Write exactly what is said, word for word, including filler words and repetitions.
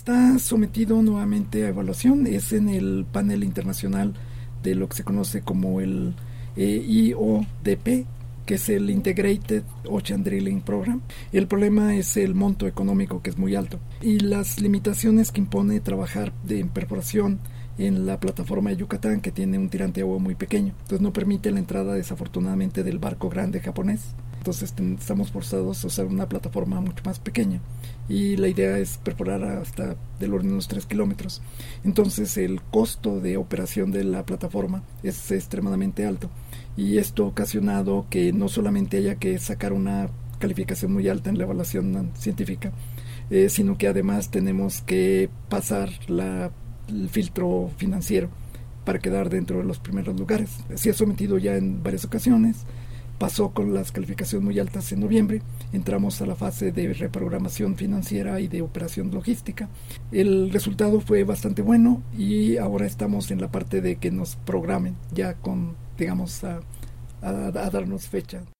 está sometido nuevamente a evaluación, es en el panel internacional de lo que se conoce como el eh, I O D P, que es el Integrated Ocean Drilling Program. El problema es el monto económico, que es muy alto, y las limitaciones que impone trabajar de, en perforación en la plataforma de Yucatán, que tiene un tirante de agua muy pequeño. Entonces no permite la entrada, desafortunadamente, del barco grande japonés. Entonces ten, estamos forzados a usar una plataforma mucho más pequeña, y la idea es perforar hasta del orden de unos tres kilómetros. Entonces el costo de operación de la plataforma es extremadamente alto, y esto ha ocasionado que no solamente haya que sacar una calificación muy alta en la evaluación científica, eh, sino que además tenemos que pasar la, el filtro financiero para quedar dentro de los primeros lugares. Se ha sometido ya en varias ocasiones, pasó con las calificaciones muy altas en noviembre, entramos a la fase de reprogramación financiera y de operación logística. El resultado fue bastante bueno, y ahora estamos en la parte de que nos programen ya con, digamos, a, a, a darnos fecha.